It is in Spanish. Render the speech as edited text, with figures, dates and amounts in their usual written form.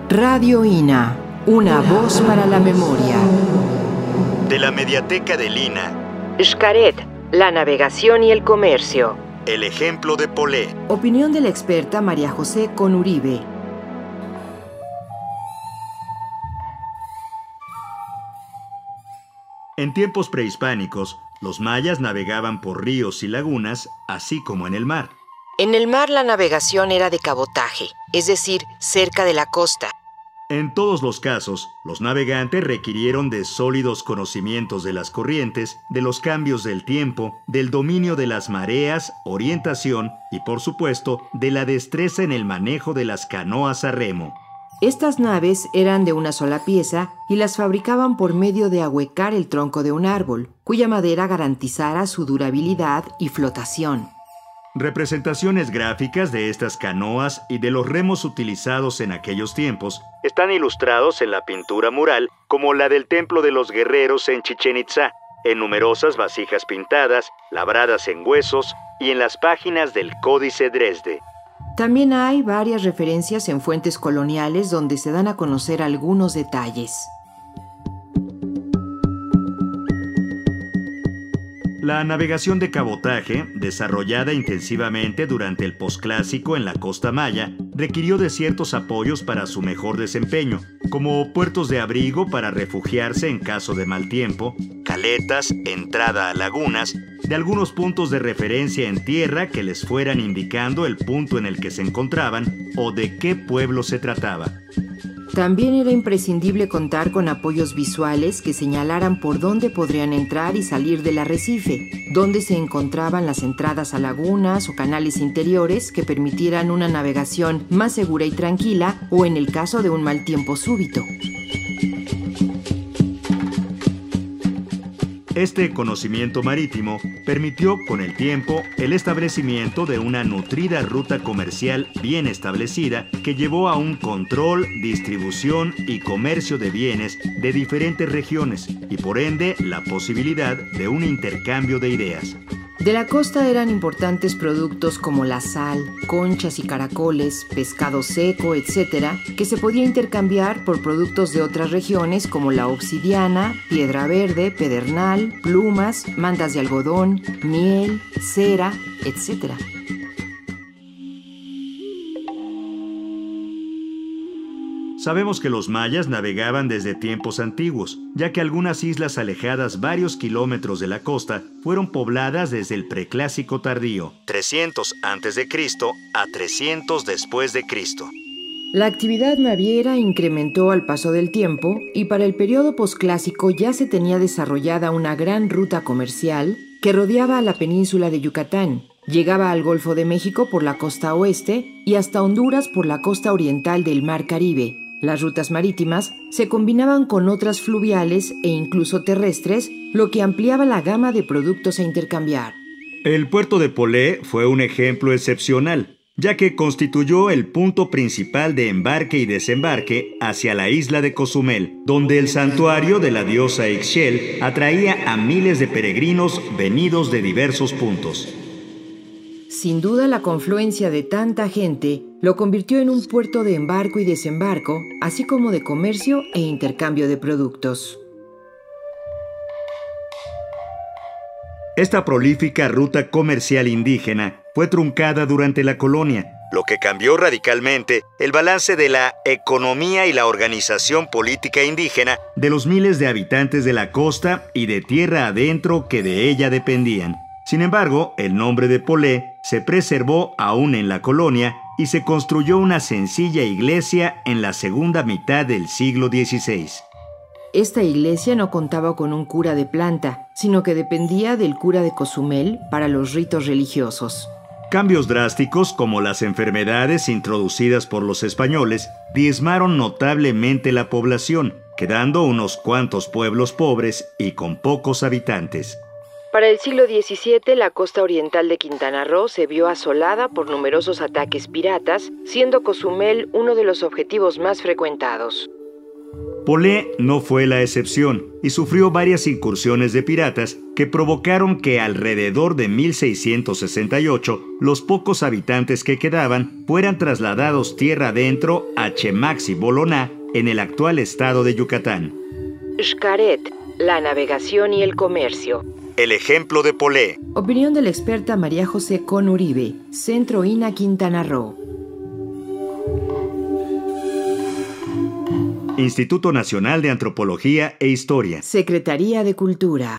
Radio INA, una voz para la memoria. De la Mediateca del INA. Xcaret, la navegación y el comercio. El ejemplo de Polé. Opinión de la experta María José Conuribe. En tiempos prehispánicos, los mayas navegaban por ríos y lagunas, así como en el mar. En el mar la navegación era de cabotaje, es decir, cerca de la costa. En todos los casos, los navegantes requirieron de sólidos conocimientos de las corrientes, de los cambios del tiempo, del dominio de las mareas, orientación y, por supuesto, de la destreza en el manejo de las canoas a remo. Estas naves eran de una sola pieza y las fabricaban por medio de ahuecar el tronco de un árbol, cuya madera garantizara su durabilidad y flotación. Representaciones gráficas de estas canoas y de los remos utilizados en aquellos tiempos están ilustrados en la pintura mural, como la del Templo de los Guerreros en Chichén Itzá, en numerosas vasijas pintadas, labradas en huesos y en las páginas del Códice Dresde. También hay varias referencias en fuentes coloniales donde se dan a conocer algunos detalles. La navegación de cabotaje, desarrollada intensivamente durante el posclásico en la costa maya, requirió de ciertos apoyos para su mejor desempeño, como puertos de abrigo para refugiarse en caso de mal tiempo, caletas, entrada a lagunas, de algunos puntos de referencia en tierra que les fueran indicando el punto en el que se encontraban o de qué pueblo se trataba. También era imprescindible contar con apoyos visuales que señalaran por dónde podrían entrar y salir del arrecife, dónde se encontraban las entradas a lagunas o canales interiores que permitieran una navegación más segura y tranquila o en el caso de un mal tiempo súbito. Este conocimiento marítimo permitió, con el tiempo, el establecimiento de una nutrida ruta comercial bien establecida que llevó a un control, distribución y comercio de bienes de diferentes regiones y, por ende, la posibilidad de un intercambio de ideas. De la costa eran importantes productos como la sal, conchas y caracoles, pescado seco, etc., que se podía intercambiar por productos de otras regiones como la obsidiana, piedra verde, pedernal, plumas, mantas de algodón, miel, cera, etc. Sabemos que los mayas navegaban desde tiempos antiguos, ya que algunas islas alejadas varios kilómetros de la costa fueron pobladas desde el preclásico tardío, 300 a.C. a 300 después de Cristo. La actividad naviera incrementó al paso del tiempo y para el periodo posclásico ya se tenía desarrollada una gran ruta comercial que rodeaba a la península de Yucatán. Llegaba al Golfo de México por la costa oeste y hasta Honduras por la costa oriental del Mar Caribe. Las rutas marítimas se combinaban con otras fluviales e incluso terrestres, lo que ampliaba la gama de productos a intercambiar. El puerto de Polé fue un ejemplo excepcional, ya que constituyó el punto principal de embarque y desembarque hacia la isla de Cozumel, donde el santuario de la diosa Ixchel atraía a miles de peregrinos venidos de diversos puntos. Sin duda, la confluencia de tanta gente lo convirtió en un puerto de embarco y desembarco, así como de comercio e intercambio de productos. Esta prolífica ruta comercial indígena fue truncada durante la colonia, lo que cambió radicalmente el balance de la economía y la organización política indígena de los miles de habitantes de la costa y de tierra adentro que de ella dependían. Sin embargo, el nombre de Polé se preservó aún en la colonia y se construyó una sencilla iglesia en la segunda mitad del siglo XVI. Esta iglesia no contaba con un cura de planta, sino que dependía del cura de Cozumel para los ritos religiosos. Cambios drásticos como las enfermedades introducidas por los españoles diezmaron notablemente la población, quedando unos cuantos pueblos pobres y con pocos habitantes. Para el siglo XVII, la costa oriental de Quintana Roo se vio asolada por numerosos ataques piratas, siendo Cozumel uno de los objetivos más frecuentados. Polé no fue la excepción y sufrió varias incursiones de piratas que provocaron que alrededor de 1668 los pocos habitantes que quedaban fueran trasladados tierra adentro a Chemax y Boloná, en el actual estado de Yucatán. Xcaret, la navegación y el comercio. El ejemplo de Polé. Opinión de la experta María José Con Uribe, Centro INA Quintana Roo. Instituto Nacional de Antropología e Historia. Secretaría de Cultura.